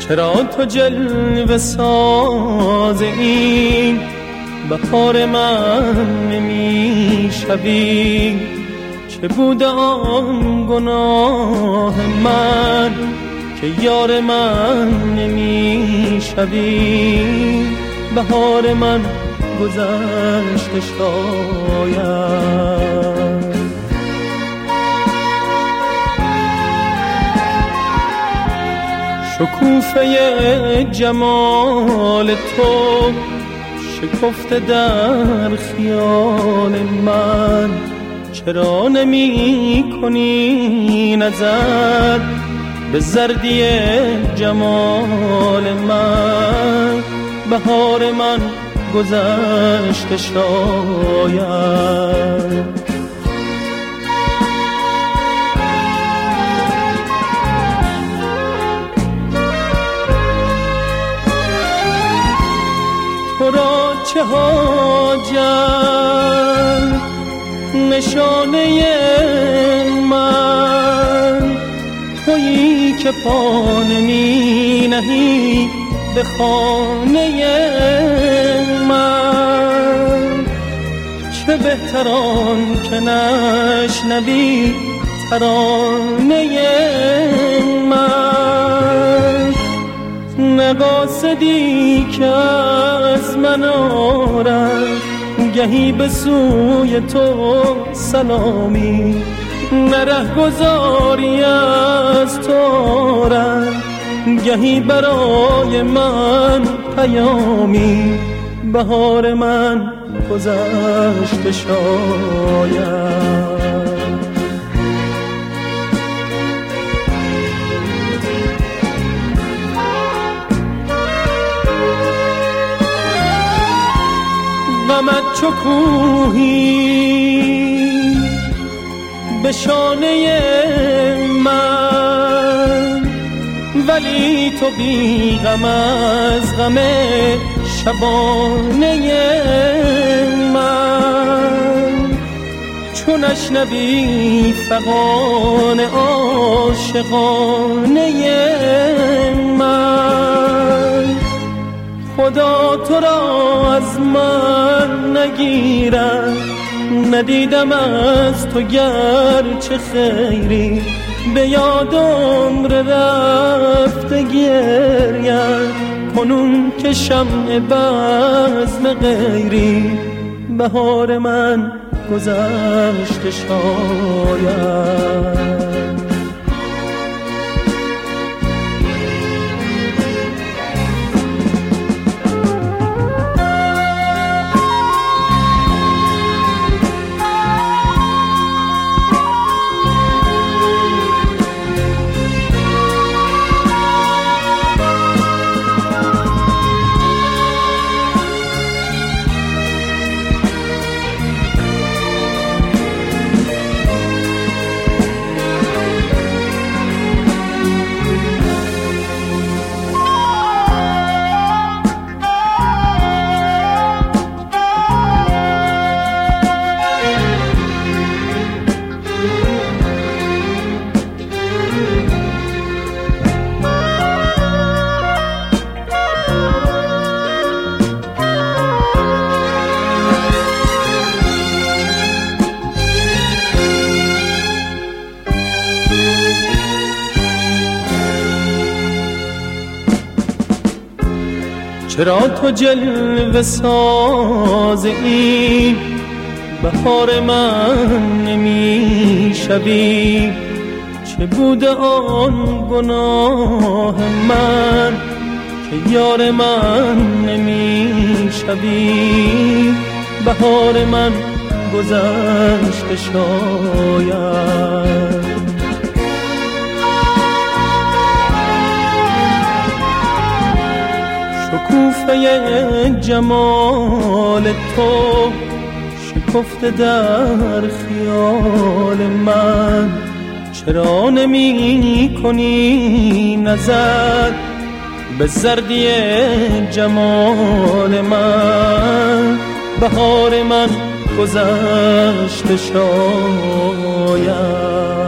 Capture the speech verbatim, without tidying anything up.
چرا تو جلوه ساز این بهار من نمی شوی؟ چه بوده آن گناه من که یار من نمی شوی؟ بهار من گذشته شاید. شکوفه جمال تو شکفته در خیال من، چرا نمی کنی نظر به زردی جمال من؟ بهار من گذشته شاید. تو را چه حاجت نشانه من، تویی که پا نمی نهی به خانه من. چه بهتران که نشنوی ترانه من، نقاصدی که از من آرد گهی به سوی تو سلامی، نره گذاری از تو آرد گهی برای من پیامی. بهار من گذشته شاید. غمت چو کوهی به شانه من، ولی تو بی غم از غم شبانه من. چون نشنوی فغان عاشقانه من، خدا تو را از من نگیرد. ندیدم از تو گرچه خیری، به یاد عمر رفته گریم کنون که شمع بزم غیری. بهار من گذشته شاید. چرا تو جلوه ساز این بهار من نمی شوی؟ چه بوده آن گناه من که یار من نمی شوی؟ بهار من گذشته شاید. شکوفه جمال تو شکفته در خیال من، چرا نمی کنی نظر به زردی جمال من؟ بهار من گذشته شاید.